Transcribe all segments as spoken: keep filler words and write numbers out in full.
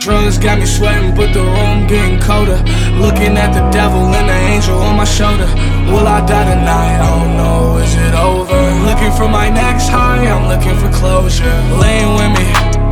Drugs got me sweating, but the room getting colder. Looking at the devil and the angel on my shoulder. Will I die tonight? I don't know, is it over? Looking for my next high, I'm looking for closure. Lean with me,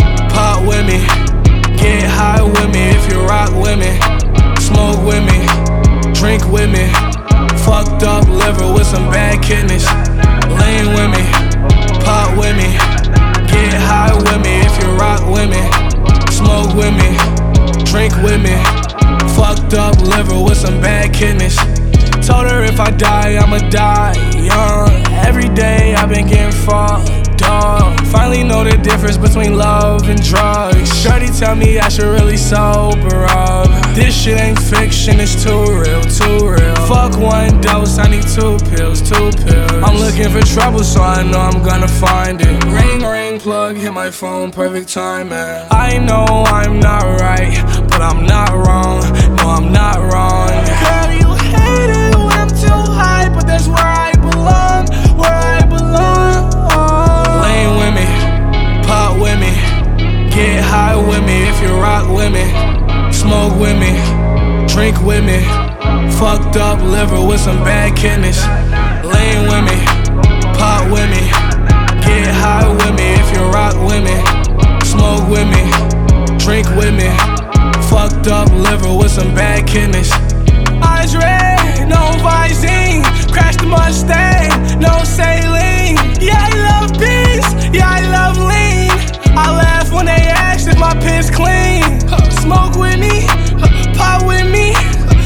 pop with me, get high with me if you rock with me. Smoke with me, drink with me, fucked up liver with some bad kidneys. Lean with me, pop with me, get high with me if you rock with me. Smoke with me, drink with me, fucked up liver with some bad kidneys. Told her if I die, I'ma die young. Every day I've been getting fucked up. Finally know the difference between love and drugs. Shorty tell me I should really sober up. This shit ain't fiction, it's too real, too real. Fuck one dose, I need two pills, two pills. I'm looking for trouble, so I know I'm gonna find it. Ring, ring, plug, hit my phone, perfect timing. I know I'm not right, but I'm not wrong. No, I'm not wrong. Girl, you hate it when I'm too high, but that's where I belong, where I belong. Lean with me, pop with me, get high with me if you rock with me. Smoke with me, drink with me, fucked up liver with some bad kidneys. Lean with me, pop with me, get high with me if you rock with me. Smoke with me, drink with me, fucked up liver with some bad kidneys. Eyes red, no Visine, crash the Mustang, no saline. Yeah, I love beans, yeah, I love lean. I laugh when they ask if my piss clean. Smoke with me, pop with me,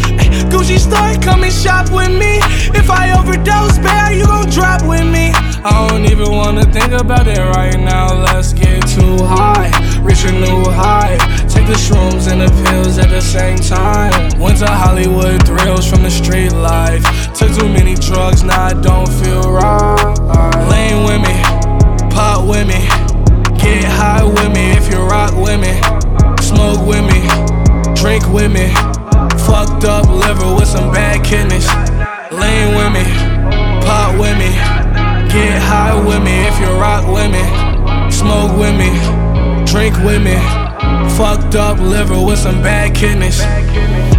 Gucci store, come and shop with me. If I overdose, bear, you gon' drop with me. I don't even wanna think about it right now. Let's get too high, reach a new high. Take the shrooms and the pills at the same time. Went to Hollywood thrills from the street life. Took too many drugs, now I don't feel right. Lean with me, pop with me, get high with me if you rock with me. Smoke with me, drink with me, fucked up liver with some bad kidneys. Lean with me, pop with me, get high with me if you rock with me. Smoke with me, drink with me, fucked up liver with some bad kidneys.